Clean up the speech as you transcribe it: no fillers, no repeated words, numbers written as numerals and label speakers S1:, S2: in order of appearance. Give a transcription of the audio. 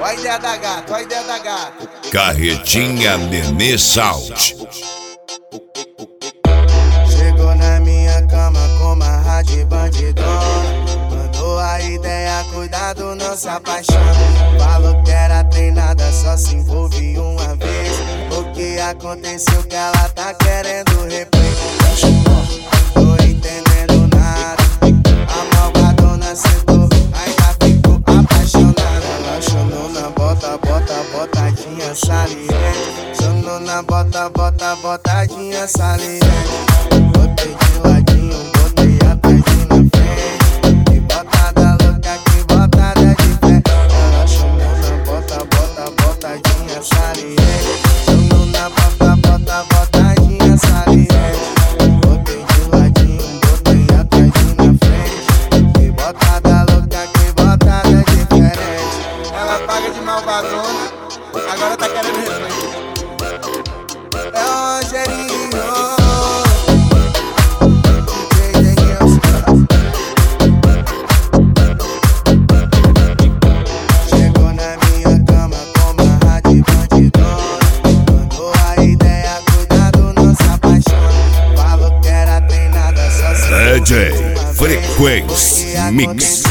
S1: Ó a ideia da gata, ó a ideia da gata.
S2: Carretinha Nenê Sound.
S1: Chegou na minha cama com uma rádio bandidona. Mandou a ideia, cuidado, não se apaixona. Falou que era treinada, só se envolve uma vez. O que aconteceu que ela tá querendo replay? Tô entendendo nada. A malvadona sentou, ainda ficou apaixonada. Ela chamou na bota, botadinha saliente. Chamou na bota, botadinha saliente. Botei de ladinho, botei atrás e na frente. Que botada louca, que botada de pé. Ela chamou na bota, botadinha saliente. Chamou na bota, botadinha saliente. Botei de ladinho, botei atrás e na frente. Que botada louca, que botada diferente. Ela paga de malvadona, agora tá querendo replay. É o Rogerinho. Chegou na minha cama com uma rádio bandidona. Mandou a ideia, cuidado, não se apaixona. Falou que era treinada, só se
S2: DJ Frequência Mix.